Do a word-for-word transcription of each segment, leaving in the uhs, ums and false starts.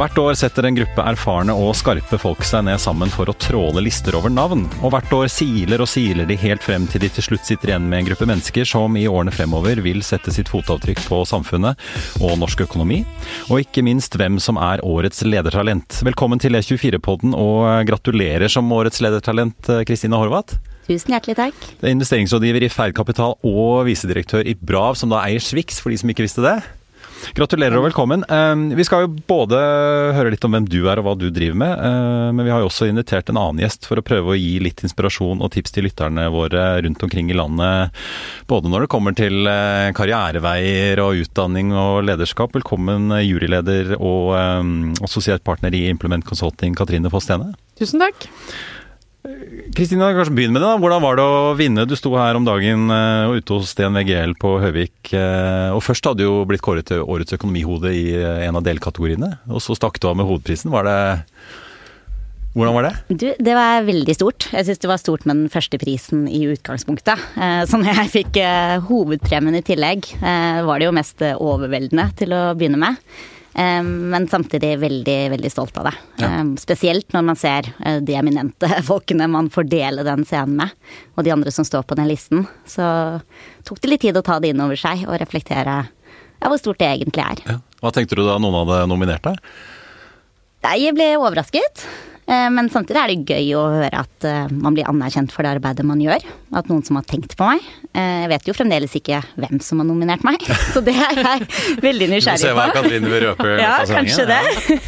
Hvert år setter en gruppe erfarne og skarpe folk seg ned sammen for å tråle lister over navn. Og hvert år siler og siler de helt frem til de til slutt sitter igjen med en gruppe mennesker som i årene fremover vil sette sitt fotavtrykk på samfunnet og norsk økonomi. Og ikke minst hvem som er årets ledertalent. Velkommen til E tjuefire-podden og gratulerer som årets ledertalent, Kristina Horvath. Tusen hjertelig takk. Det er investeringsrådgiver i Ferd Kapital og visedirektør i Brav, som da eier Swix, for de som ikke visste det. Gratulerer og velkommen. Vi skal jo både høre litt om hvem du er og hva du driver med, men vi har jo også invitert en annen gjest for å prøve å gi litt inspirasjon og tips til lytterne våre rundt omkring i landet, både når det kommer til karriereveier og utdanning og lederskap. Velkommen juryleder og assosiert partner i Implement Consulting, Katrine Foss-Stene. Tusen takk. Kristina, kanskje begynne med det da. Hvordan var det å vinne? Du sto her om dagen uh, ute hos D N V G L på Høvik, uh, og først hadde jo blitt kåret til årets økonomihode i uh, en av delkategoriene, og så stakk du av med hovedprisen. Var det... Hvordan var det? Du, det var veldig stort. Jeg synes det var stort med den første prisen i utgangspunktet. Uh, så når jeg fikk uh, hovedpremien i tillegg, uh, var det jo mest uh, overveldende til å begynne med. Men samtidig veldig, veldig stolt av det. Ja. Spesielt når man ser de eminente folkene man får dele den scenen med, og de andre som står på den listen. Så tok det litt tid å ta det inn over seg og reflektere ja, hvor stort det egentlig er. Ja. Hva tenkte du da noen hadde nominert deg? Jeg ble overrasket. Men samtidig er det gøy å høre at man blir anerkjent for det arbeidet man gjør. At noen som har tenkt på meg. Jeg vet jo fremdeles ikke hvem som har nominert meg, så det er jeg veldig nysgjerrig på. Se hva Katrine vil røpe. Ja, kanskje det.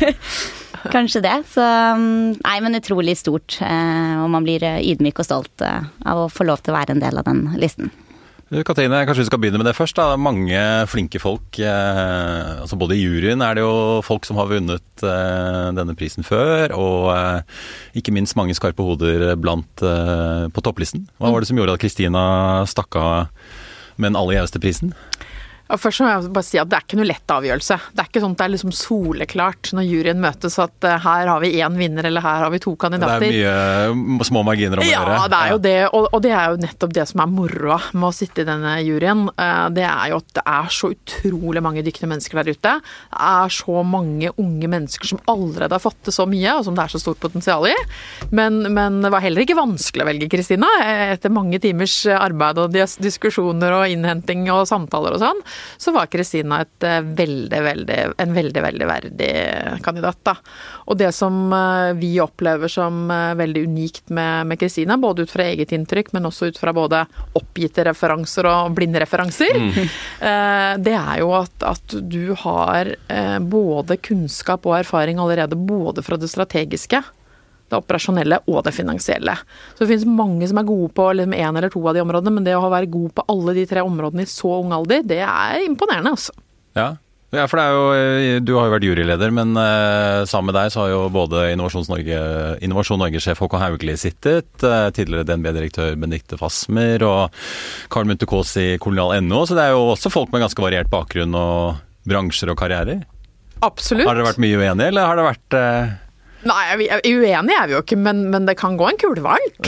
Kanskje det. Så nei, men utrolig stort. Og man blir ydmyk og stolt av å få lov til å være en del av den listen. Katrine, kanskje vi skal begynne med det først. Da. Det er mange flinke folk. Eh, altså både i juryen er det jo folk som har vunnet eh, denne prisen før, og eh, ikke minst mange skarpe hoder blant eh, på topplisten. Hva var det som gjorde at Kristina stakk av med den aller gjeveste prisen? Ja, først må jeg bare si at det er ikke noe lett avgjørelse. Det er ikke sånn at det er liksom soleklart når juryen møtes at uh, her har vi én vinner, eller her har vi to kandidater. Det er mye små marginer om å gjøre. Ja, det er jo det, og, og det er jo nettopp det som er moroa med å sitte i denne juryen. Uh, det er jo at det er så utrolig mange dyktige mennesker der ute. Det er så mange unge mennesker som allerede har fått til så mye, og som det er så stort potensial i. Men, men det var heller ikke vanskelig å velge Kristina. Etter mange timers arbeid og dis- diskusjoner og innhenting og samtaler og sånn, så var Kristina et veldig, veldig, en veldig, veldig verdig kandidat da. Og det som vi opplever som veldig unikt med, med Kristina, både ut fra eget inntrykk, men også ut fra både oppgitte referanser og blinde referanser, mm. det er jo at, at du har både kunnskap og erfaring allerede, både fra det strategiske, det operasjonelle og det finansielle. Så det finnes mange som er gode på liksom en eller to av de områdene, men det å være god på alle de tre områdene i så ung alder, det er imponerende altså. Ja, ja for det er jo, du har jo vært juryleder, men uh, sammen med deg så har jo både Innovasjon Norge, Innovasjon Norge-sjef Håkon Haugli sittet, uh, tidligere D N B-direktør Benedikte Fasmer og Karl Munthe Kaas i kolonial punktum no, så det er jo også folk med ganske variert bakgrunn og bransjer og karrierer. Absolutt. Har dere vært mye uenige, eller har det vært... Uh Nei, vi er uenige er vi jo ikke, men, men det kan gå en kule varmt.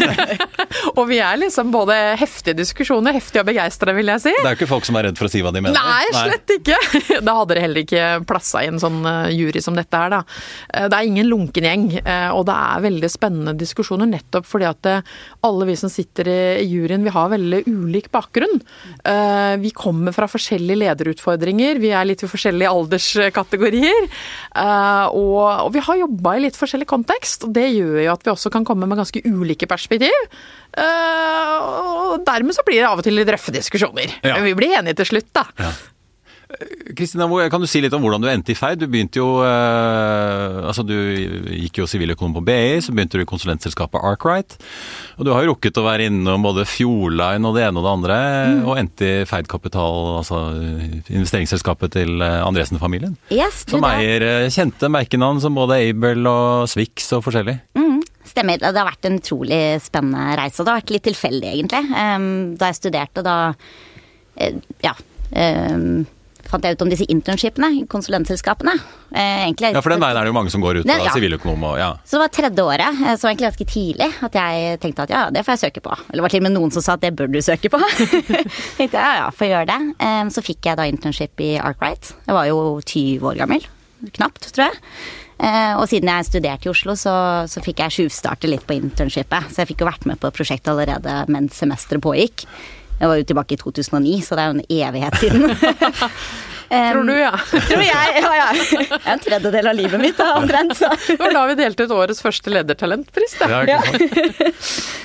Og vi er liksom både heftige diskusjoner, heftige og begeistrede, vil jeg si. Det er jo ikke folk som er redd for å si hva de mener. Nei, slett ikke. Da hadde det heller ikke plasset i en sånn jury som dette her da. Det er ingen lunken gjeng, og det er veldig spennende diskusjoner, nettopp fordi at alle vi som sitter i juryen, vi har veldig ulik bakgrunn. Vi kommer fra forskjellige lederutfordringer, vi er litt i forskjellige alderskategorier, og, og vi har jobbet i litt forskjellig kontekst, og det gjør jo at vi også kan komme med ganske ulike perspektiv. Uh, og dermed så blir det av og til litt røffe diskusjoner. Ja. Men vi blir enige til slutt, da. Ja. Kristina, kan du si litt om hvordan du endte i Ferd? Du begynte jo, uh, altså du gikk jo siviløkonom på B I, så begynte du i konsulentselskapet Arkwright, og du har jo rukket å være innom både Fjordline og det ene og det andre, mm. og endte i Ferd Kapital, altså investeringsselskapet til Andresen-familien, yes, som eier kjente merkenavn som både Aibel og Swix og forskjellig. Mm. Stemmer, det har vært en utrolig spennende reise, og det har vært litt tilfeldig egentlig. Um, da jeg studerte, da, uh, ja, um, fant jeg ut om disse internshipene i konsulentselskapene. Eh, egentlig, ja, for den veien er det jo mange som går ut av siviløkonom. Ja. Ja. Så det var tredje året, så var egentlig ganske tidlig at jeg tenkte at ja, det får jeg søke på. Eller det var til og med noen som sa at det bør du søke på. tenkte jeg, ja, ja, får gjøre det. Eh, så fikk jeg da internship i Arkwright. Jeg var jo tyve år gammel. knapt, tror jeg. Eh, og siden jeg studerte i Oslo, så, så fikk jeg tjuvstarte litt på internshipet. Så jeg fikk jo vært med på prosjektet allerede mens semesteret pågikk. Jeg var jo tilbake i to tusen og ni, så det er jo en evighet siden. um, Tror du, ja. Tror jeg, ja, ja. Det er en tredjedel av livet mitt, da, omtrent. Så. Det var da vi delte ut årets første ledertalentpris, da. Ja, ikke sant?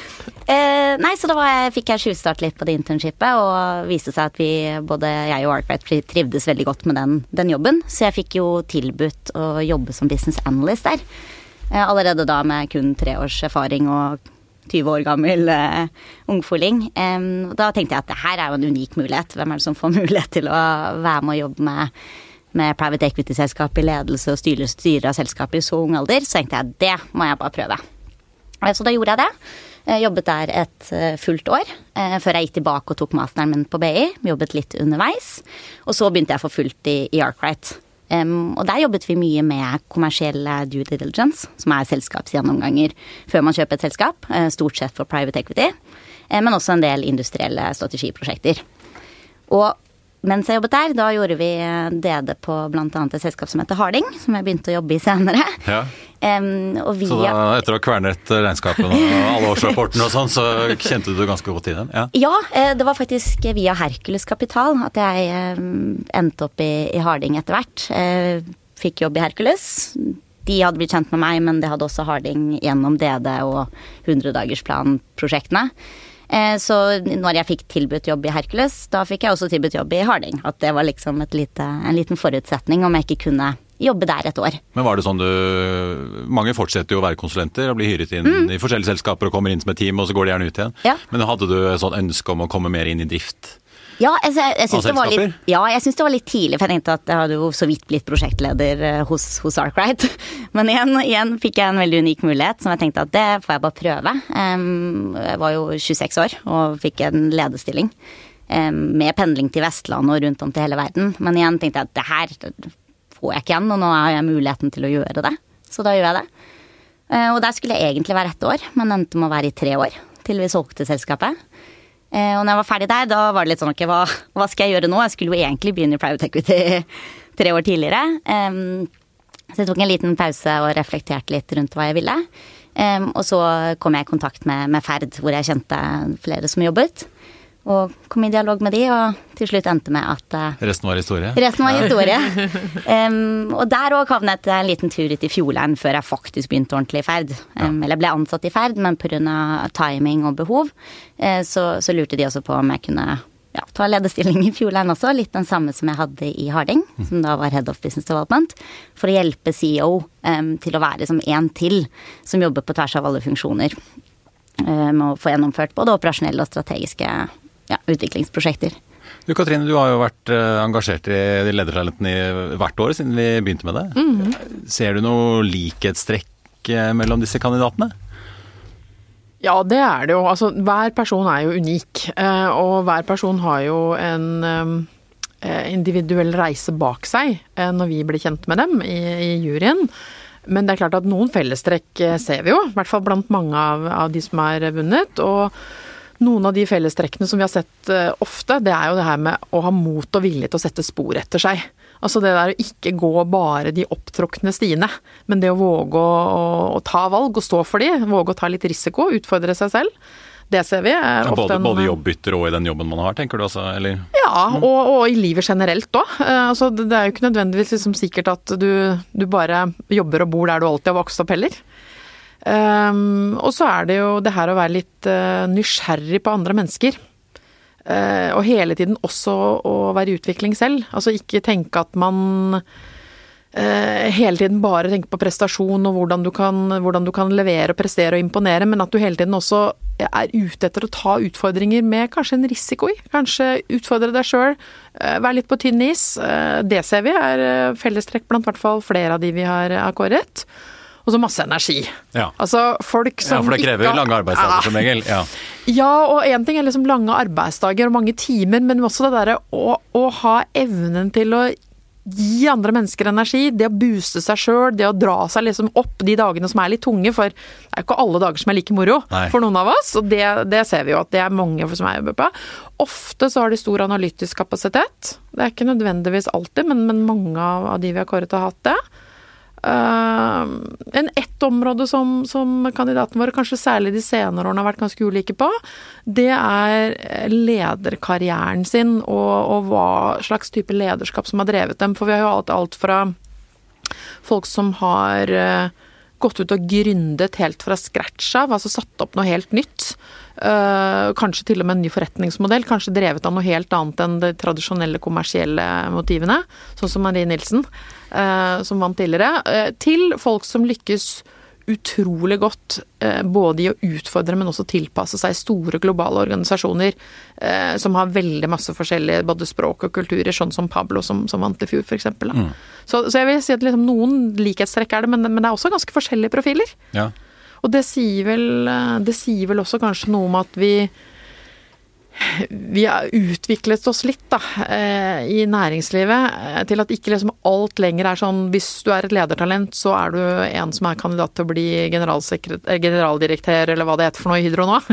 Eh, nei, så da var jeg, fikk jeg tjuvstart litt på det internshipet, og viste seg at vi, både jeg og Arkwright, trivdes veldig godt med den, den jobben. Så jeg fikk jo tilbudt å jobbe som business analyst der. Eh, allerede da med kun tre års erfaring og tyve år gammel eh, ungfoling. Eh, da tenkte jeg at det her er jo en unik mulighet. Hvem er det som får mulighet til å være med og jobbe med, med private equity-selskap i ledelse og styre, styre av selskapet i så ung alder? Så tenkte jeg det må jeg bare prøve. Eh, så da gjorde jeg det. Jeg jobbet der et fullt år, eh, før jeg gikk tilbake og tok masteren min på B I. Jobbet litt underveis, og så begynte jeg for fullt i, i Arkwright. Um, og der jobbet vi mye med kommersielle due diligence, som er selskapsgjennomganger før man kjøper et selskap, eh, stort sett for private equity, eh, men også en del industrielle strategiprosjekter. Og mens jeg jobbet der, da gjorde vi D D på blant annet et selskap som heter Harding, som jeg begynte å jobbe i senere. Ja. Um, og via... Så da, etter å ha kvernet regnskapene og alle årsrapportene og sånn, så kjente du ganske godt i den? Ja, ja det var faktisk via Hercules Kapital at jeg um, endte opp i, i Harding etter hvert. Uh, fikk jobb i Hercules. De hadde blitt kjent med meg, men det hadde også Harding gjennom D D og hundre-dagersplan-prosjektene. Så når jeg fikk tilbudt jobb i Hercules, da fikk jeg også tilbudt jobb i Harding. At det var liksom et lite, en liten forutsetning om jeg ikke kunne jobbe der et år. Men var det sånn du... Mange fortsetter jo å være konsulenter og bli hyret inn mm. i forskjellige selskaper og kommer inn som et team, og så går de gjerne ut igjen. Ja. Men hadde du et sånn ønske om å komme mer inn i drift? Ja, jeg, jeg, jeg synes det var litt, ja, jeg synes det var litt tidlig, for jeg tenkte at jeg hadde jo så vidt blitt prosjektleder hos, hos Arkwright. Men igjen, igjen fikk jeg en veldig unik mulighet, som jeg tenkte at det får jeg bare prøve. Um, jeg var jo tjueseks år og fikk en lederstilling um, med pendling til Vestland og rundt om til hele verden. Men igjen tenkte jeg at det her får jeg ikke igjen, og nå har jeg muligheten til å gjøre det. Så da gjør jeg det. Uh, og der skulle jeg egentlig være ett år, men endte med å være i tre år, til vi solgte selskapet. Eh, og når jeg var ferdig der, da var det litt sånn, ok, hva, hva skal jeg gjøre nå? Jeg skulle jo egentlig begynne i private equity tre år tidligere. Um, så jeg tok en liten pause og reflekterte litt rundt hva jeg ville. Um, og så kom jeg i kontakt med, med Ferd, hvor jeg kjente flere som jobbet. Og kom i dialog med de, og til slutt endte med at... Uh, resten var historie? Resten var historie. um, og der også havnet jeg en liten tur ut i Fjordland før jeg faktisk begynte ordentlig i Ferd. Um, ja. Eller jeg ble ansatt i Ferd, men på grunn av timing og behov, uh, så, så lurte de også på om jeg kunne ja, ta lederstilling i Fjordland også, litt den samme som jeg hadde i Harding, mm. som da var Head of Business Development, for å hjelpe C E O um, til å være som en til, som jobber på tvers av alle funksjoner, uh, med å få gjennomført både operasjonelle og strategiske ja, utviklingsprosjekter. Du Katrine, du har jo vært uh, engasjert i de ledertalentene i hvert år siden vi begynte med det. Mm-hmm. Ser du noe likhetstrekk mellom disse kandidatene? Ja, det er det jo. Altså, hver person er jo unik, uh, og hver person har jo en um, individuell reise bak seg uh, når vi blir kjent med dem i, i juryen. Men det er klart at noen fellestrekk uh, ser vi jo, i hvert fall blant mange av, av de som er vunnet, og noen av de fellestrekkene som vi har sett uh, ofte, det er jo det her med å ha mot og vilje til å sette spor etter seg. Altså det der å ikke gå bare de opptråkkende stiene, men det å våge å, å, å ta valg og stå for de, våge å ta litt risiko, utfordre seg selv. Det ser vi er ja, ofte både, en... Både jobbbytter og i den jobben man har, tenker du også, eller? Ja, og, og i livet generelt da. Uh, altså det, det er jo ikke nødvendigvis liksom sikkert at du, du bare jobber og bor der du alltid har vokst opp heller. Um, og så er det jo det her å være litt uh, nysgjerrig på andre mennesker. Uh, og hele tiden også å være i utvikling selv. Altså ikke tenke at man uh, hele tiden bare tenker på prestasjon og hvordan du, kan, hvordan du kan levere og prestere og imponere, men at du hele tiden også er ute etter å ta utfordringer med kanskje en risiko i. Kanskje utfordre deg selv, uh, være litt på tynn is. Uh, det ser vi er uh, fellestrekk blant hvert fall flere av de vi har akkåret. Og så masse energi. Ja. Altså folk som ja, for det krever ikke, lange arbeidsdager ja. Som regel. Ja. ja, og en ting er liksom lange arbeidsdager og mange timer, men også det der å, å ha evnen til å gi andre mennesker energi, det å booste seg selv, det å dra seg liksom opp de dagene som er litt tunge, for det er jo ikke alle dager som er like moro Nei. For noen av oss, og det, det ser vi jo at det er mange som er jobber på. Ofte så har de stor analytisk kapasitet, det er ikke nødvendigvis alltid, men, men mange av de vi har kåret har hatt det. Uh, en ett område som, som kandidaten våre kanskje særlig de senere årene har vært ganske ulike på, det er lederkarrieren sin og, og hva slags type lederskap som har drevet dem, for vi har jo alt, alt fra folk som har uh, gått ut og gründet helt fra scratch av, altså satt opp noe helt nytt, uh, kanskje til og med en ny forretningsmodell, kanskje drevet av noe helt annet enn de tradisjonelle kommersielle motivene, sånn som Marie Nilsen Uh, som vant tidligere, uh, til folk som lykkes utrolig godt uh, både i å utfordre, men også tilpasse seg store globale organisasjoner uh, som har veldig masse forskjellige både språk og kulturer, sånn som Pablo som, som vant i fjor for eksempel. Mm. Så, så jeg vil si at liksom, noen likhetstrekk er det, men, men det er også ganske forskjellige profiler. Ja. Og det sier, vel, det sier vel også kanskje noe om at vi vi har utviklet oss litt da, i næringslivet til at ikke liksom alt lenger er sånn, hvis du er et ledertalent, så er du en som er kandidat til å bli generaldirektør, eller hva det heter for noe i Hydro nå.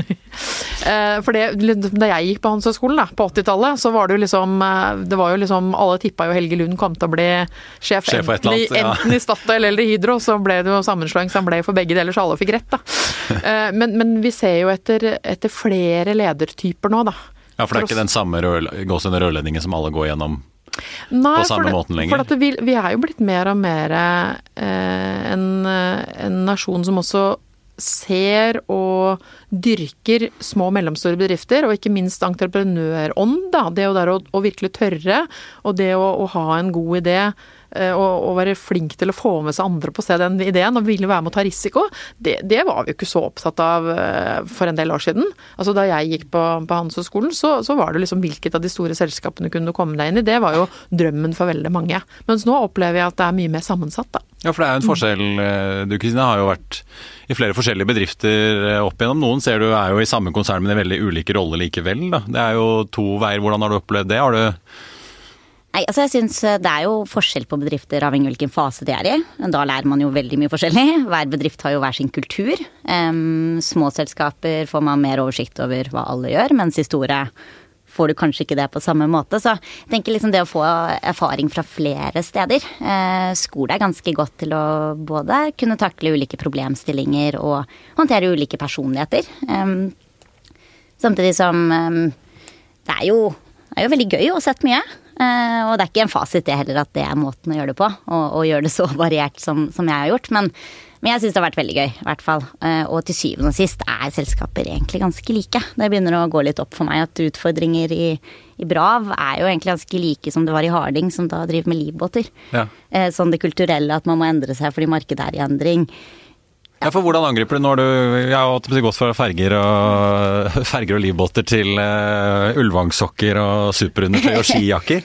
For det, da jeg gikk på Handelshøyskolen da, på åttitallet, så var det jo liksom, det var jo liksom, alle tippet jo Helge Lund kom til å bli sjef, sjef enten, annet, ja. enten i Statoil eller i Hydro, så ble det jo sammenslåing, så han ble for begge deler, så alle fikk rett da. Men, men vi ser jo etter, etter flere ledertyper nå da. Ja, for det er ikke den samme gåsende rørledningen som alle går gjennom Nei, på samme det, måten lenger. For vi, vi er jo blitt mer og mer eh, en, en nasjon som også ser og dyrker små og mellomstore bedrifter, og ikke minst entreprenørånd, da. Det å, der å, å virkelig tørre, og det å, å ha en god idé, og, og være flink til å få med seg andre på å se den ideen, og ville være med å ta risiko, det, det var vi jo ikke så opptatt av for en del år siden. Altså da jeg gikk på, på Handelshøyskolen, så, så var det liksom hvilket av de store selskapene kunne du komme deg inn i. Det var jo drømmen for veldig mange. Mens nå opplever jeg at det er mye mer sammensatt da. Ja, for det er jo en forskjell. Du, Kristine, har jo vært i flere forskjellige bedrifter opp igjennom. Noen ser du er jo i samme konsern, men i veldig ulike roller likevel, da. Det er jo to veier. Hvordan har du opplevd det? Har du Nei, altså jeg synes det er jo forskjell på bedrifter avhengig av hvilken fase de er i. Da lærer man jo veldig mye forskjellig. Hver bedrift har jo hver sin kultur. Um, små selskaper får man mer oversikt over hva alle gjør, mens i store får du kanskje ikke det på samme måte. Så jeg tenker liksom det å få erfaring fra flere steder. Eh, skole er ganske godt til å både kunne takle ulike problemstillinger og håndtere ulike personligheter. Um, samtidig som um, det er jo, det er jo veldig gøy å sett mye. Uh, og det er ikke en fasit det heller at det er måten å gjøre det på, og, og gjøre det så variert som, som jeg har gjort, men, men jeg synes det har vært veldig gøy, i hvert fall. Uh, og til syvende og sist er selskaper egentlig ganske like. Det begynner å gå litt opp for meg at utfordringer i, i Brav er jo egentlig ganske like som det var i Harding, som da driver med livbåter. Ja. Uh, sånn det kulturelle, at man må endre seg fordi markedet er i endring. Ja, for hvordan angriper du når du jeg har gått fra ferger og, ferger og livbåter til uh, ullvangsokker og superundertøy og skijakker.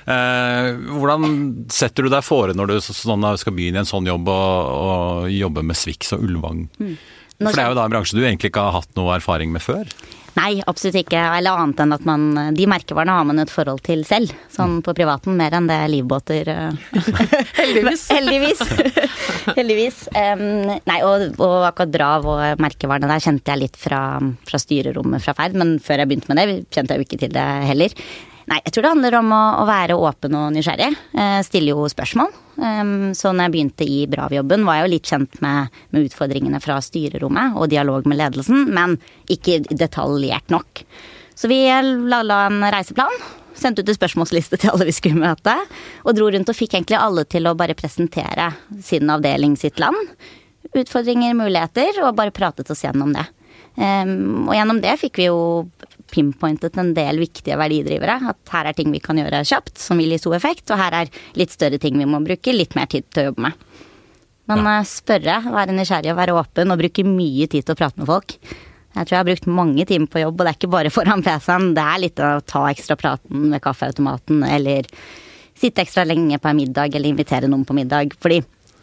Uh, hvordan setter du deg fore når du sånn, skal begynne i en sånn jobb og, og jobbe med Swix og ullvang? Mm. For det er jo da en bransje du egentlig ikke har hatt noe erfaring med før. Nei, absolutt ikke. Eller annet enn at man, de merkevarene har man et forhold til selv. Sånn på privaten, mer enn det livbåter. Heldigvis. Heldigvis. Heldigvis. Um, nei, og, og akkurat Brav og merkevarene der kjente jeg litt fra, fra styrerommet fra Ferd, men før jeg begynte med det, kjente jeg jo ikke til det heller. Nei, jeg tror det handler om å, å være åpen og nysgjerrig. Eh, stille jo spørsmål. Um, så når jeg begynte i Brav-jobben, var jeg jo litt kjent med, med utfordringene fra styrerommet og dialog med ledelsen, men ikke detaljert nok. Så vi la, la en reiseplan, sendte ut en spørsmålsliste til alle vi skulle møte, og dro rundt og fikk egentlig alle til å bare presentere sin avdeling, sitt land. Utfordringer, muligheter, og bare pratet oss gjennom det. Um, og gjennom det fikk vi jo pinpointet en del viktige verdidrivere, at her er ting vi kan gjøre kjapt, som vil gi stor effekt, og her er litt større ting vi må bruke litt mer tid til å jobbe med. Men ja. Spørre, være nysgjerrig og være åpen, og bruke mye tid til å prate med folk. Jeg tror jeg har brukt mange timer på jobb, og det er ikke bare foran P C-en, det er litt å ta ekstra praten ved kaffeautomaten, eller sitte ekstra lenge på en middag, eller invitere noen på middag, fordi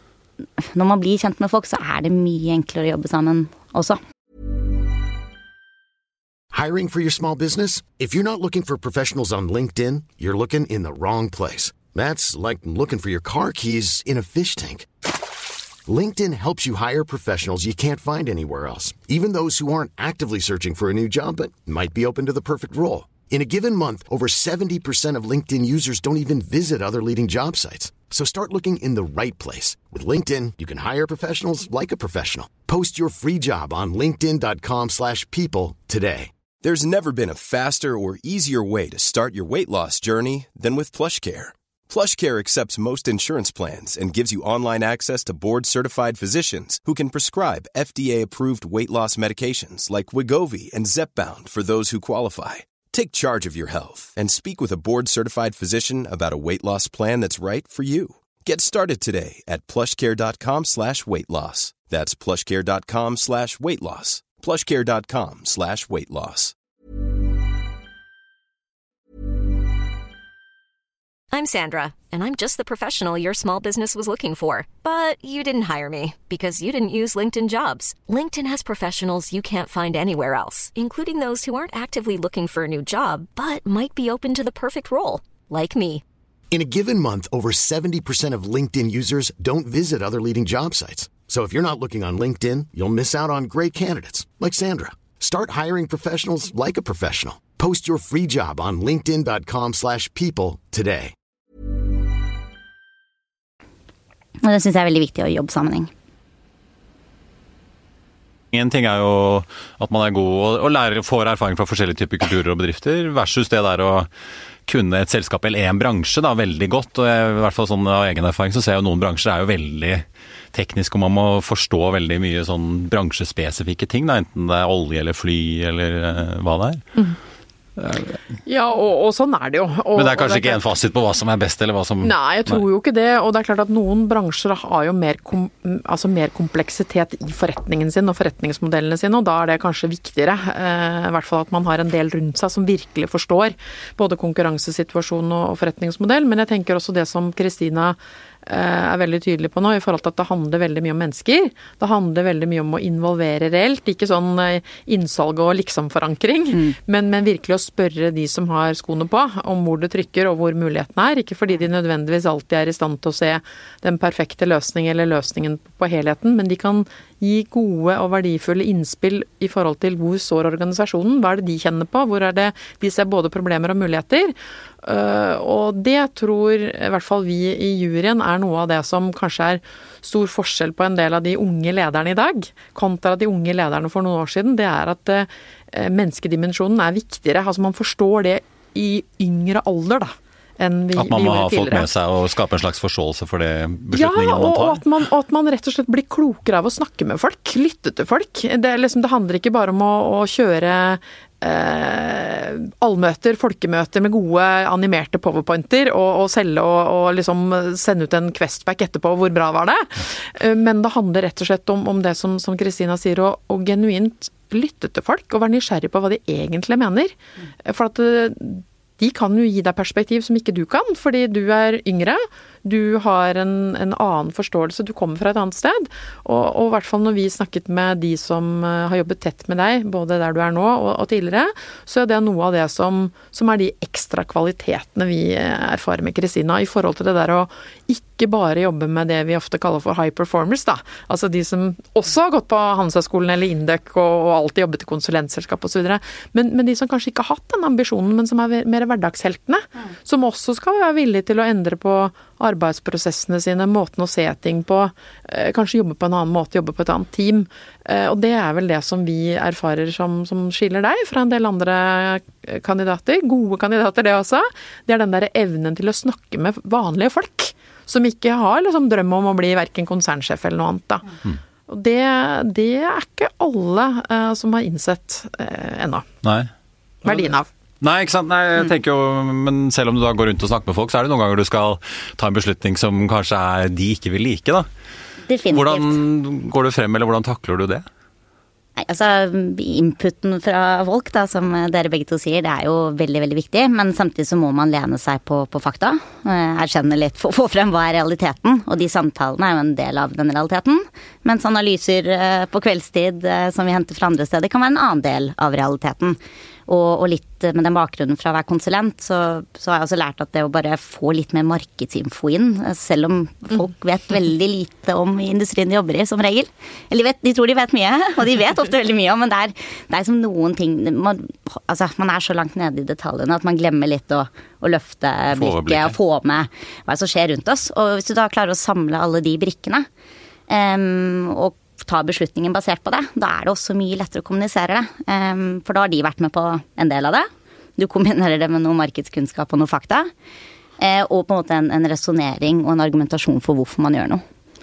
når man blir kjent med folk, så er det mye enklere å jobbe sammen også. Hiring for your small business? If you're not looking for professionals on LinkedIn, you're looking in the wrong place. That's like looking for your car keys in a fish tank. LinkedIn helps you hire professionals you can't find anywhere else, even those who aren't actively searching for a new job but might be open to the perfect role. In a given month, over seventy percent of LinkedIn users don't even visit other leading job sites. So start looking in the right place. With LinkedIn, you can hire professionals like a professional. Post your free job on linkedin.com slash people today. There's never been a faster or easier way to start your weight loss journey than with PlushCare. PlushCare accepts most insurance plans and gives you online access to board-certified physicians who can prescribe F D A-approved weight loss medications like Wegovy and Zepbound for those who qualify. Take charge of your health and speak with a board-certified physician about a weight loss plan that's right for you. Get started today at plushcare.com slash weight loss. That's plushcare.com slash weight loss. plushcare.com slash weight loss. I'm Sandra, and I'm just the professional your small business was looking for. But you didn't hire me because you didn't use LinkedIn Jobs. LinkedIn has professionals you can't find anywhere else, including those who aren't actively looking for a new job, but might be open to the perfect role, like me. In a given month, over seventy percent of LinkedIn users don't visit other leading job sites. So if you're not looking on LinkedIn, you'll miss out on great candidates like Sandra. Start hiring professionals like a professional. Post your free job on linkedin.com slash people today. Og det synes jeg er veldig viktig å jobbe sammenheng. En ting er jo at man er god og lærer, får erfaring fra forskjellige typer kulturer og bedrifter, versus det der å kunne et selskap eller en bransje da, veldig godt. Og jeg, i hvert fall sånn av egen erfaring så ser jeg jo noen bransjer er jo veldig teknisk, og man må forstå veldig mye sånn bransjespesifikke ting, da, enten det er olje eller fly eller uh, hva det er. Mm. Ja, og, og sånn er det jo. Og, Men det er kanskje det er ikke en fasit på hva som er best, eller hva som... Nei, jeg tror nei. jo ikke det, og det er klart at noen bransjer har jo mer, kom, altså mer kompleksitet i forretningen sin og forretningsmodellene sine, og da er det kanskje viktigere, eh, i hvert fall at man har en del rundt seg som virkelig forstår både konkurransesituasjon og forretningsmodell, men jeg tenker også det som Kristina er veldig tydelig på nå, i forhold til at det handler veldig mye om mennesker. Det handler veldig mye om å involvere reelt, ikke sånn innsalg og liksom-forankring, mm. men, men virkelig å spørre de som har skoene på, om hvor det trykker og hvor muligheten er, ikke fordi de nødvendigvis alltid er i stand til å se den perfekte løsningen eller løsningen på helheten, men de kan gi gode og verdifulle innspill i forhold til hvor står organisasjonen, hva er det de kjenner på, hvor er det de ser både problemer og muligheter, uh, og det tror i hvert fall vi i juryen er noe av det som kanskje er stor forskjell på en del av de unge lederne i dag, kontra de unge lederne for noen år siden, det er at uh, menneskedimensjonen er viktigere, altså man forstår det i yngre alder da, enn vi, at man må ha folk med seg og skape en slags forståelse for det beslutningen ja, og, man tar. Ja, og, og, og at man rett og slett blir klokere av å snakke med folk, lytte til folk. Det, liksom, det handler ikke bare om å, å kjøre eh, allmøter, folkemøter med gode animerte powerpointer og, og selge og, og liksom sende ut en questback etterpå, hvor bra var det? Men det handler rett og slett om, om det som, som Kristina sier, å, å genuint lytte til folk og være nysgjerrig på hva de egentlig mener. For at de kan jo gi deg perspektiv som ikke du kan, fordi du er yngre, du har en, en annen forståelse, du kommer fra et annet sted, og, og i hvert fall når vi snakket med de som har jobbet tett med deg, både der du er nå og, og tidligere, så er det noe av det som, som er de ekstra kvalitetene vi erfarer med Kristina, i forhold til det der å ikke bare jobbe med det vi ofte kaller for high performers, da. Altså de som også har gått på Hansa-skolen eller Indøk og, og alltid jobbet i konsulentselskap og så videre, men, men de som kanskje ikke har hatt den ambisjonen, men som er mer hverdagsheltene, mm. som også skal være villige til å endre på arbeidsprosessene sine, måten å se ting på, eh, kanskje jobbe på en annen måte, jobbe på et annet team. Eh, og det er vel det som vi erfarer som, som skiller deg fra en del andre kandidater. Gode kandidater det også. Det er den der evnen til å snakke med vanlige folk, som ikke har liksom, drøm om å bli hverken konsernsjef eller noe annet. Da. Mm. Og det, det er ikke alle eh, som har innsett eh, ennå. Nei. Verdien av. Nei, ikke sant? Nei, jeg tenker jo, men selv om du da går rundt og snakker med folk, så er det noen ganger du skal ta en beslutning som kanskje er de ikke vil like, da. Definitivt. Hvordan går du frem, eller hvordan takler du det? Nei, altså inputen fra folk, da, som dere begge to sier, det er jo veldig, veldig viktig, men samtidig så må man lene seg på, på fakta, erkjenne litt, få, få frem hva er realiteten, og de samtalene er jo en del av den realiteten, mens analyser på kveldstid som vi henter fra andre steder kan være en annen del av realiteten. Og, og litt med den bakgrunnen fra å være konsulent, så, så har jeg også lært at det å bare få litt mer markedsinfo inn, selv om folk vet veldig lite om industrien de jobber i, som regel. Eller de, vet, de tror de vet mye, og de vet ofte veldig mye om, men det er, det er som noen ting, man, altså, man er så langt nede i detaljene at man glemmer litt å, å løfte blikket og få med hva som skjer rundt oss. Og hvis du da klarer å samle alle de brikkene, um, og ta beslutningen basert på det, da er det også mye lettere å kommunisere det. Um, for da har de vært med på en del av det. Du kombinerer det med noe markedskunnskap og noe fakta, uh, og på en måte en, en resonering og en argumentasjon for hvorfor man gjør noe.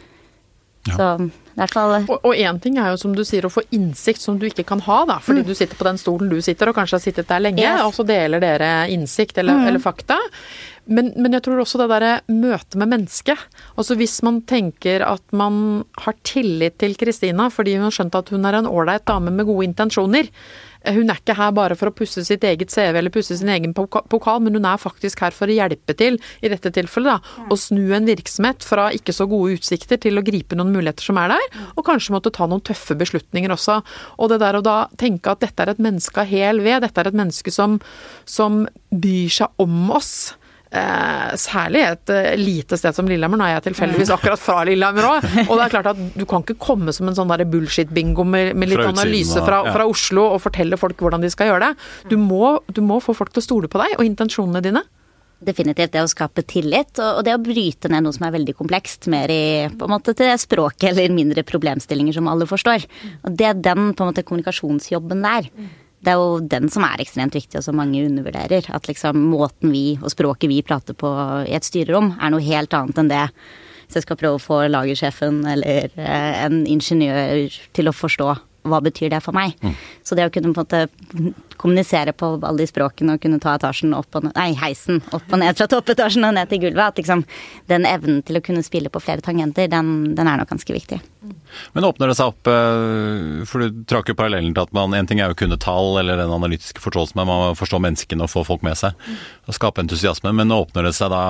Ja. Så i hvert fall... Og, og en ting er jo, som du sier, å få innsikt som du ikke kan ha, da, fordi mm. du sitter på den stolen du sitter, og kanskje har sittet der lenge, yes. og så deler dere innsikt eller, mm. eller fakta. Men, men jeg tror også det der møtet med mennesket. Altså hvis man tenker at man har tillit til Kristina, fordi hun har skjønt at hun er en ålreit dame med gode intensjoner. Hun er ikke her bare for å pusse sitt eget C V eller pusse sin egen pokal, men hun er faktisk her for å hjelpe til, i dette tilfellet da, å snu en virksomhet fra ikke så gode utsikter til å gripe noen muligheter som er der, og kanskje måtte ta noen tøffe beslutninger også. Og det der å da tenke at dette er et menneske av hel ved, dette er et menneske som, som byr seg om oss, Eh, særlig et eh, lite sted som Lillehammer, nå er jeg tilfeldigvis akkurat fra Lillehammer også, og det er klart at du kan ikke komme som en sånn der bullshit-bingo med, med litt fra analyse fra, ja. fra Oslo og fortelle folk hvordan de skal gjøre det. Du må, du må få folk til å stole på deg og intensjonene dine. Definitivt det å skape tillit, og det å bryte ned noe som er veldig komplekst, mer i på en måte til språk eller mindre problemstillinger som alle forstår. Og det er den på en måte kommunikasjonsjobben der. Det er jo den som er ekstremt viktig, og som mange undervurderer. At liksom måten vi og språket vi prater på i et styrerom er noe helt annet enn det. Så jeg skal prøve å få lagersjefen eller en ingeniør til å forstå hva betyr det for meg. Mm. Så det å kunne på en måte kommunisere på alle de språkene og kunne ta etasjen opp og, nei, heisen opp og ned fra toppetasjen og ned til gulvet, at liksom den evnen til å kunne spille på flere tangenter, den, den er nok ganske viktig. Men åpner det seg opp, for du trakk jo parallellen til at man, en ting er jo kunne tall eller den analytiske forståelsen, man må forstå menneskene og få folk med seg og skape entusiasme, men åpner det seg da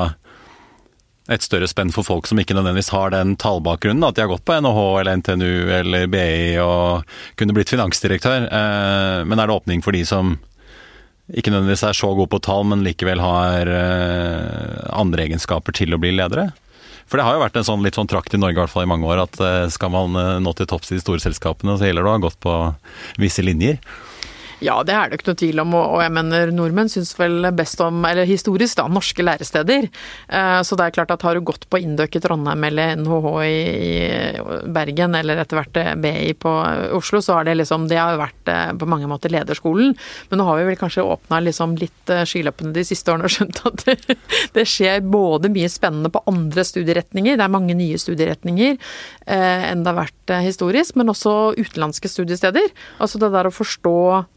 et større spenn for folk som ikke nødvendigvis har den tallbakgrunnen, at de har gått på N H H eller N T N U eller B I og kunne blitt finansdirektør, men er det åpning for de som ikke nødvendigvis er så gode på tall, men likevel har andre egenskaper til å bli ledere? For det har jo vært en sånn litt sånn trakt i Norge i hvert fall i mange år, at skal man nå til topps i de store selskapene, så gjelder det å ha gått på visse linjer. Ja, det er det ikke noe tvil om, og jeg mener nordmenn synes vel best om, eller historisk da, norske læresteder. Så det er klart at har du gått på Indøk i Trondheim eller N H H i Bergen, eller etter hvert B I på Oslo, så har det liksom, det har jo vært på mange måter lederskolen. Men nå har vi vel kanskje åpnet liksom litt skyløpene de siste årene og skjønt at det, det skjer både mye spennende på andre studieretninger, det er mange nye studieretninger enn det har vært historisk, men også utenlandske studiesteder. Altså det der å forstå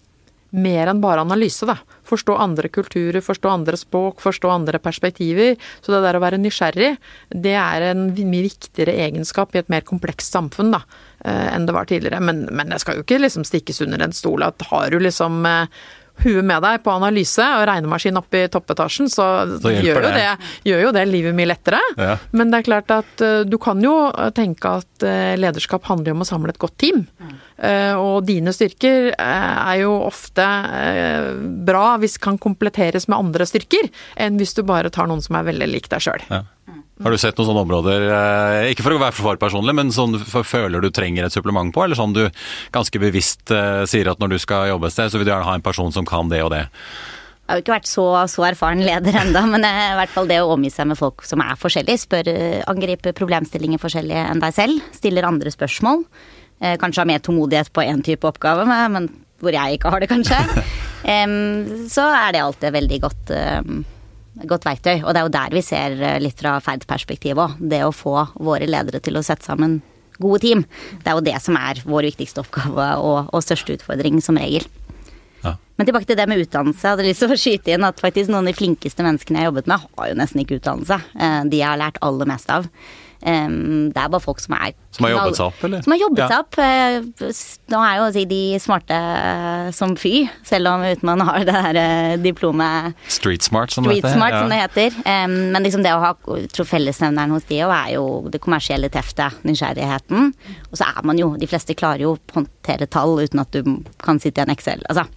mer enn bare analyse da. Forstå andre kulturer, forstå andre språk, forstå andre perspektiver. Så det der å være nysgjerrig, det er en mye viktigere egenskap i et mer komplekst samfunn da, enn det var tidligere. Men, men det skal jo ikke liksom stikkes under en stol at har du liksom huet med deg på analyse og regnemaskin opp i toppetasjen, så, så gjør, jo det. Det, gjør jo det livet mye lettere. Ja. Men det er klart at uh, du kan jo tenke at uh, lederskap handler om å samle et godt team. Mm. Uh, og dine styrker uh, er jo ofte uh, bra hvis kan kompletteres med andre styrker, enn hvis du bare tar noen som er veldig lik deg selv. Ja. Har du sett noen sånne områder, ikke for å være for personlig, men sånn føler du trenger et supplement på, eller sånn du ganske bevisst uh, sier at når du skal jobbe et sted, så vil du gjerne ha en person som kan det og det? Jeg har jo ikke vært så, så erfaren leder enda, men i hvert fall det å omgi seg med folk som er forskjellige, spør, angriper problemstillinger forskjellige enn deg selv, stiller andre spørsmål, eh, kanskje har mer tålmodighet på en type oppgave, men hvor jeg ikke har det kanskje, um, så er det alltid veldig godt... Um, godt verktøy, og det er jo der vi ser litt fra ferdperspektivet også, det å få våre ledere til å sette sammen gode team. Det er jo det som er vår viktigste oppgave og, og største utfordring som regel. Ja. Men tilbake til det med utdannelse, jeg hadde lyst til å skyte inn at faktisk noen av de flinkeste menneskene jeg har jobbet med har jo nesten ikke utdannelse. De jeg har lært aller mest av. Um, det er bare folk som er Som har jobbet seg opp, eller? Som har jobbet ja. seg opp. Uh, nå er jo si, de smarte uh, som fy, selv om uten man har det her uh, diplomet Street smart, som, street det, smart, ja. som det heter. Um, men liksom det å ha tror fellesnevneren hos de er jo det kommersielle teftet, nysgjerrigheten. Og så er man jo, de fleste klarer jo å håndtere tall uten at du kan sitte i en Excel. Altså,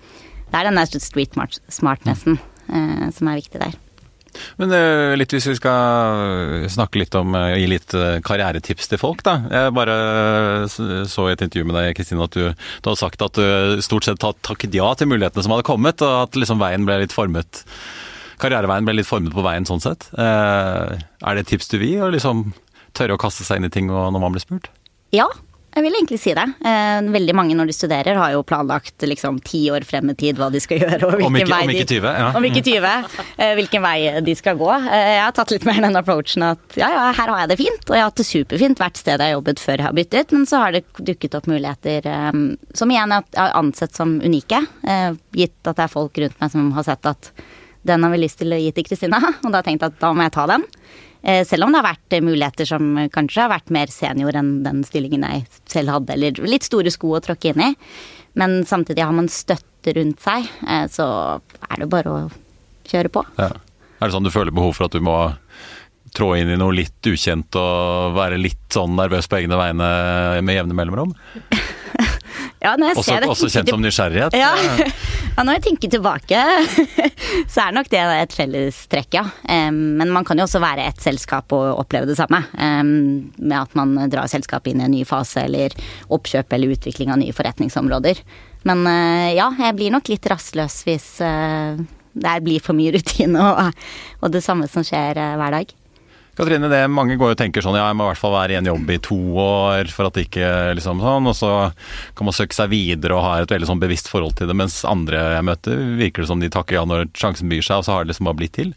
det er den der street smartnessen eh, som er viktig der. Men uh, litt hvis vi skal snakke litt om, uh, gi litt uh, karrieretips til folk da. Jeg bare uh, så i et intervju med deg, Kristine, at du, du hadde sagt at du stort sett hadde takket ja til mulighetene som hadde kommet, og at liksom veien ble litt formet, karriereveien ble litt formet på veien sånn sett. Uh, er det et tips du vil, å liksom tørre å kaste seg inn i ting når man blir spurt? Ja. Jeg vil egentlig si det. Eh, veldig mange når de studerer har jo planlagt liksom ti år frem i tid hva de skal gjøre, og hvilken om ikke, vei om ikke tyve, ja. de, om ikke tyve, eh, hvilken vei de skal gå. Eh, jeg har tatt litt mer den approachen at ja, ja, her har jeg det fint, og jeg har hatt det superfint hvert sted jeg har jobbet før jeg har byttet, men så har det dukket opp muligheter eh, som igjen jeg har ansett som unike, eh, gitt at det er folk rundt meg som har sett at den har vi lyst til å gi til Kristina, og da har jeg tenkt at da må jeg ta den. Selv om det har vært muligheter som kanskje har vært mer senior enn den stillingen jeg selv hadde, eller litt store sko å tråkke inn i. Men samtidig har man støtte rundt seg, så er det bare å kjøre på. Ja. Er det sånn du føler behov for at du må trå inn i noe litt ukjent og være litt sånn nervøs på egne vegne med jevne mellomrom? Ja, når jeg også, ser det, også kjent som nysgjerrighet? Ja. Ja, når jeg tenker tilbake, så er nok det et felles trekk, ja. Um, men man kan jo også være et selskap og oppleve det samme. Um, med at man drar selskapet inn i en ny fase, eller oppkjøp eller utvikling av nye forretningsområder. Men uh, ja, jeg blir nok litt rastløs hvis uh, det blir for mye rutine og, og det samme som skjer uh, hver dag. Katrine, det mange går og tenker sånn, ja, jeg må i hvert fall være i en jobb i to år for at det ikke liksom sånn, og så kan man søke seg videre og ha et veldig sånn bevisst forhold til det, mens andre jeg møter virker det som de takker ja når sjansen byr seg, og så har det liksom bare blitt til.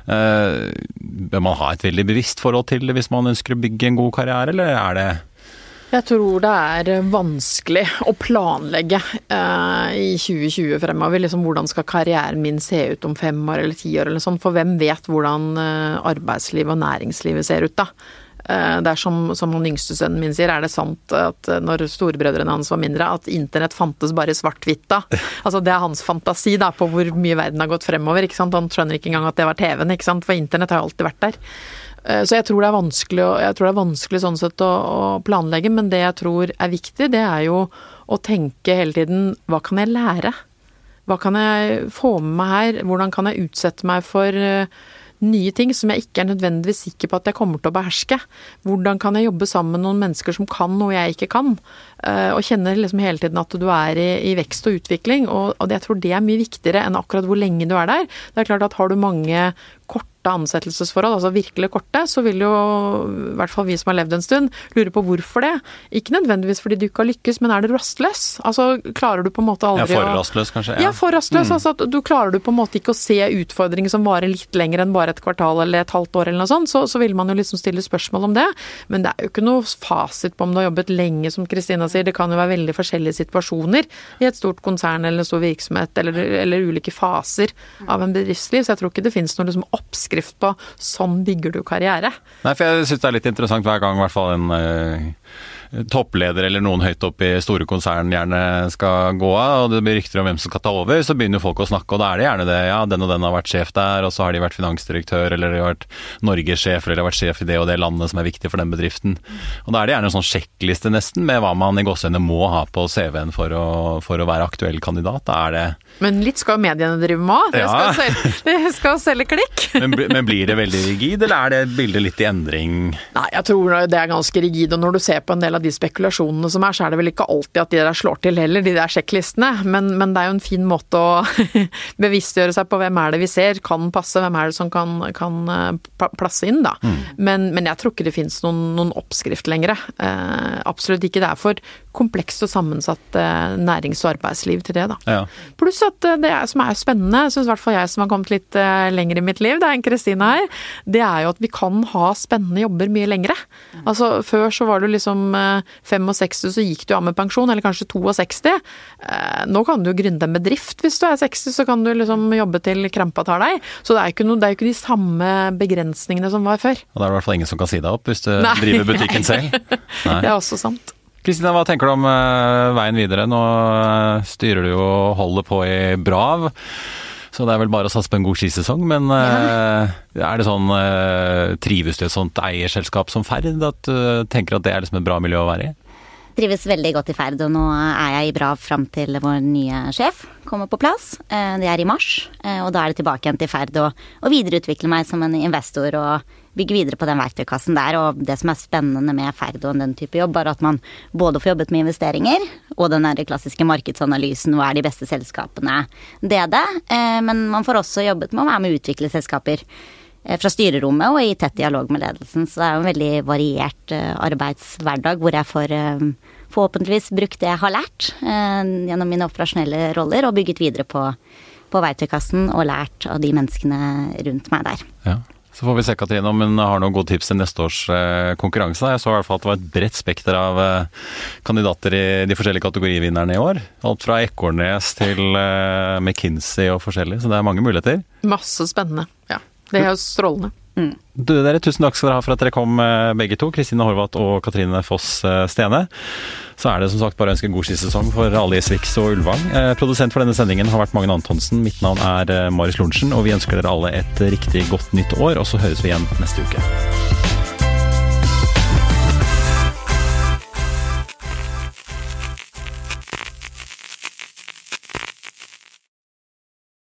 Eh, bør man ha et veldig bevisst forhold til det hvis man ønsker å bygge en god karriere, eller er det... Jeg tror det er vanskelig å planlegge uh, i tjue tjue fremover. Liksom, hvordan skal karrieren min se ut om fem år eller ti år eller sånn? For hvem vet hvordan uh, arbeidslivet og næringslivet ser ut da? Uh, det er som, som den yngste sønnen min sier, er det sant at uh, når storebrødrene hans var mindre, at internett fantes bare svart-hvitt da? Altså det er hans fantasi da, på hvor mye verden har gått fremover, ikke sant? Han skjønner ikke engang at det var T V-en, ikke sant? For internett har jo alltid vært der. Så jeg tror det er vanskelig, jeg tror det er vanskelig sånn sett å, å planlegge, men det jeg tror er viktig, det er jo å tenke hele tiden, hva kan jeg lære? Hva kan jeg få med meg her? Hvordan kan jeg utsette meg for uh, nye ting som jeg ikke er nødvendigvis sikker på at jeg kommer til å beherske? Hvordan kan jeg jobbe sammen med noen mennesker som kan noe jeg ikke kan? Uh, og kjenne liksom hele tiden at du er i, i vekst og utvikling, og, og det, jeg tror det er mye viktigere enn akkurat hvor lenge du er der. Det er klart at har du mange korte ansettelsesforhold, altså virkelig korte, så vil jo, i hvert fall vi som har levd en stund, lure på hvorfor det. Ikke nødvendigvis fordi du ikke har lykkes, men er det rastløs? Altså, klarer du på en måte aldri å... Ja, for rastløs kanskje? Ja, ja for rastløs. Mm. Altså, at du klarer du på en måte ikke å se utfordringer som varer litt lenger enn bare et kvartal eller et halvt år eller noe sånt, så, så vil man jo liksom stille spørsmål om det. Men det er jo ikke noe fasit på om du har jobbet lenge, som Kristina sier. Det kan jo være veldig forskjellige situasjoner i et stort konsern eller en stor virksomhet, eller, eller ulike faser av en bedriftsliv, så jeg tror ikke det finnes noe liksom oppskrift på sånn bygger du karriere. Nei, for jeg synes det er litt interessant hver gang i hvert fall en uh, toppleder eller noen høyt opp i store konsern gjerne skal gå av, og det blir rykter om hvem som skal ta over, så begynner folk å snakke, og da er det gjerne det, ja, den og den har vært sjef der, og så har de vært finansdirektør, eller de har vært Norges-sjef, eller de har vært sjef i det og det landet som er viktig for den bedriften. Og da er det gjerne en sånn sjekkliste nesten, med hva man i gåsehudene må ha på C V-en for å, for å være aktuell kandidat. Da er det... Men litt skal jo mediene drive med, det, ja. skal selge, det skal selge klikk. men, men blir det veldig rigid, eller er det bildet litt i endring? Nei, jeg tror det er ganske rigid, og når du ser på en del av de spekulasjonene som er, så er det vel ikke alltid at de der slår til heller, de der sjekklistene, men, men det er jo en fin måte å bevisstgjøre seg på hvem er det vi ser, kan passe, hvem er det som kan, kan plasse inn da. Mm. Men, men jeg tror ikke det finnes noen, noen oppskrift lenger. Eh, absolutt ikke, det er for komplekst og sammensatt eh, nærings- og arbeidsliv til det da. Ja. Pluss at det er, som er spennende, synes i hvert fall jeg som har kommet litt eh, lenger i mitt liv, det er en Kristina her, det er jo at vi kan ha spennende jobber mye lengre. Altså før så var du liksom eh, sekstifem, så gikk du av med pensjon, eller kanskje sekstito. Eh, nå kan du gründe en bedrift hvis du er seksti, så kan du liksom jobbe til krampa tar deg. Så det er jo ikke, noe, det er jo ikke de samme begrensningene som var før. Og det er i hvert fall ingen som kan si deg opp hvis du Nei. driver butikken selv. Nei. Det er også sant. Kristina, hva tenker du om uh, veien videre? Nå uh, styrer du jo og holder på i Brav, så det er vel bare å satse på en god skisesong, men uh, er det sånn, uh, trives du i et sånt eierselskap som Ferd, at du uh, tenker at det er liksom et bra miljø å være i? trives veldig godt i Ferd, og nå er jeg i Brav fram til vår nye sjef kommer på plass. Det er i mars, og da er det tilbake igjen til Ferd og, og videreutvikle meg som en investor og bygge videre på den verktøykassen der. Og det som er spennende med Ferd og den type jobb, er at man både får jobbet med investeringer og den der klassiske markedsanalysen, hva er de beste selskapene, det er det. Men man får også jobbet med å være med å utvikle selskaper fra styrerommet og i tett dialog med ledelsen. Så det er jo en veldig variert arbeidshverdag hvor jeg får forhåpentligvis brukt det jeg har lært gjennom mine operasjonelle roller og bygget videre på, på verktøykassen og lært av de menneskene rundt meg der. Ja. Så får vi se, Katrine, om hun har noen gode tips til neste års eh, konkurranse. Jeg så i hvert fall at det var et bredt spekter av eh, kandidater i de forskjellige kategorivinnerne i år. Alt fra Ekornes til eh, McKinsey og forskjellig, så det er mange muligheter. Masse spennende, ja. Det er jo strålende. Mm. Du, dere, tusen takk skal dere ha for at dere kom eh, begge to, Kristine Horvath og Katrine Foss eh, Stene. Så er det som sagt bare å ønske en god skisesong for alle i Swix og Ulvang. Eh, produsent for denne sendingen har vært Magne Antonsen. Mitt navn er eh, Marius Lorentzen, og vi ønsker dere alle et riktig godt nytt år, og så høres vi igjen neste uke.